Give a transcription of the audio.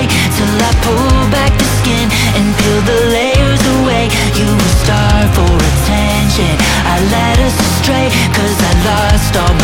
day till I pull back the skin and peel the layers away. You were starved for attention, I led us astray, cause I lost all